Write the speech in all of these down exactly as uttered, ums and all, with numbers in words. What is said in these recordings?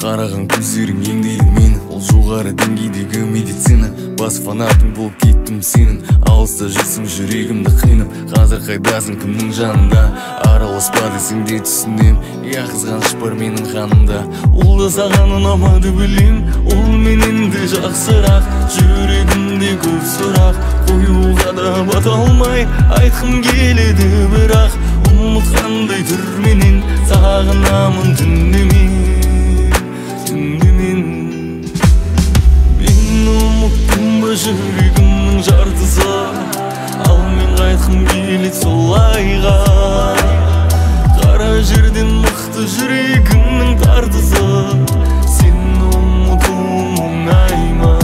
Қараған көздерің емдейді мені, ол жоғары деңгейдегі медицина. Бас фанатың болып кеттім сенің, алыста жүрсің жүрегімді қинап. Қазір қайдасың, кімнің жанында? Араласпа десең де түсінем, я қызғаныш бар менің қанымда. Ол да саған ұнамады білем, ол менен де жақсырақ. Жүрегімде көп сұрақ, қоюға да бата алмай айтқым келеді, бірақ ұмытқандай түрменен сағынамын түнемен, түнемен. Мен ұмыттым ба жүрегімнің жартысы, ал мен қайтқым келеді солайға. Қара жерден мықты жүрегімнің тартысы, сені ұмытуым оңай ма?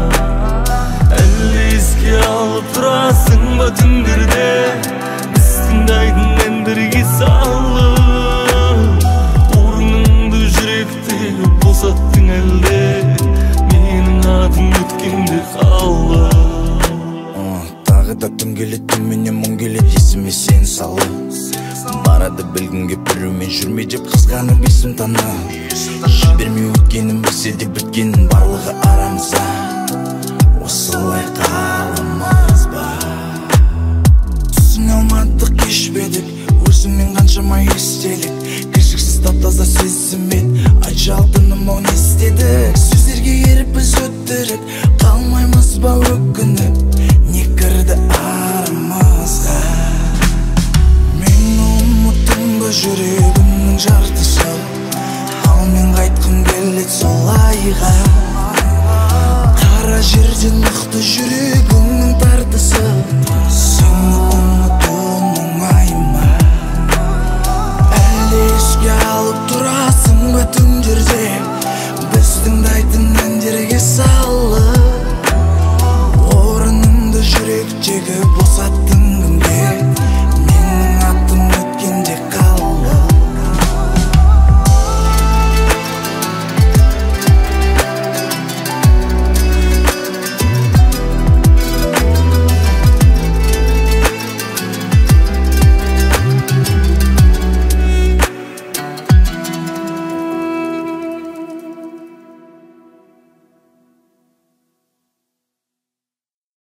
Әлі еске алып тұрасың ба түндерде, біз тыңдайтын әндерге салып? Орныңды жүректегі босаттың әлде, менің атым өткенде қалып. Тағы да түн келеді, түнменен мұң келеді, есіме сен салып. Барады білгім кеп біреумен жүрме деп қызғанып есім танып. Жібермей өткенім білсе де біткенін барлығы арамызда. Осылай қаламыз ба? Түсіне алмадық, кешпедік, өзіңмен қаншама естелік. Кіршіксіз тап-таза сезіммен айтшы алтыным, ау не істедік? Сөздерге еріп біз өттіріп қалмаймыз ба өкініп? Не кірді арамызға? Мен ұмыттым ба жүрегімнің жартысы, ал мен қайтқым келеді солайға. Қара жерден мықты жүрек